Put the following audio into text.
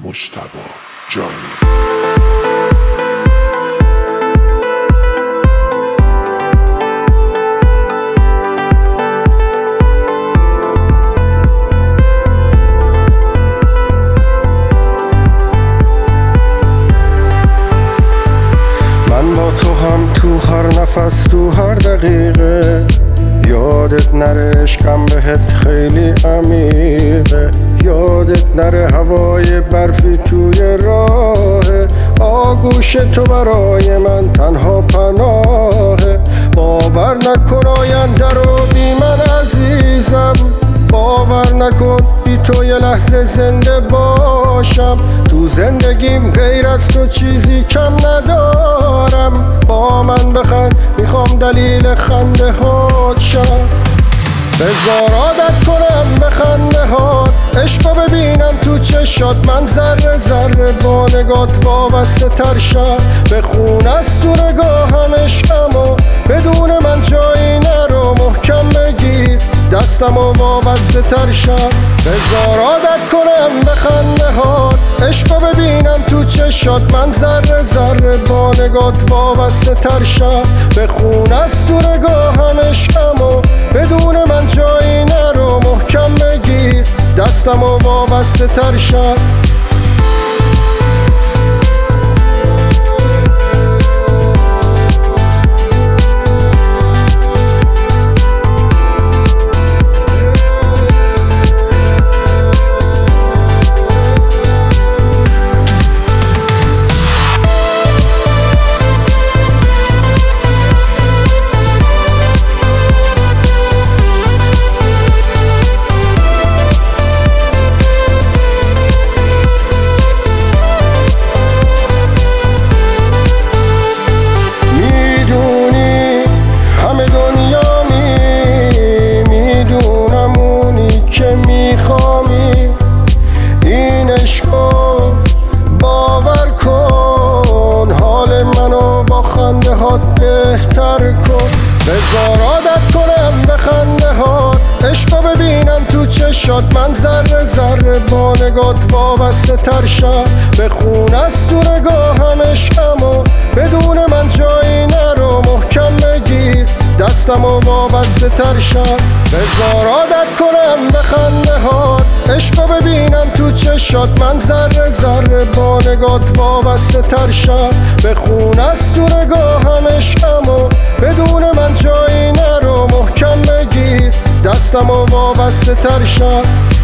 مجتبی جانی. من با تو هم تو هر نفس تو هر دقیقه، یادت نره عشقم بهت خیلی عمیقه، یادت نره هوای برفی توی راهه، آغوش تو برای من تنها پناهه. باور نکن آینده رو بی من عزیزم، باور نکن بی تو یه لحظه زنده باشم. تو زندگیم غیر از تو چیزی کم ندارم، با من بخند میخوام دلیل خنده هات شم. بذار عادت کنم به خنده هات، عشقو ببینم تو چشات، من ذره ذره با نگات وابسته تر شم. بخون از تو نگاهم عشقمو، بدون من جایی نرو، محکم بگیر دستمو وابسته تر شم. بذار عادت کنم به خنده هات، عشقو ببینم تو چشات، من ذره ذره با نگات وابسته تر شم. بخون از تو نگاهم عشقمو، بدون من جایی نرو، محکم بگیر دستمو وابسته تر شم. این عشقو باور کن، حال منو با خنده هات بهتر کن. بذار عادت کنم به خنده هات، عشقو ببینم تو چشات، من ذره ذره با نگات وابسته تر شم. بخون از تو نگاهم عشقمو، بدون من جایی نرو، محکم بگیر دستمو وابسته تر شم. بذار عادت کنم به خنده هات، عشقو ببینم تو چشات، من ذره ذره با نگات وابسته تر شم. بخون از تو نگاهم عشقمو، بدون من جایی نرو، محکم بگیر دستمو وابسته تر شم.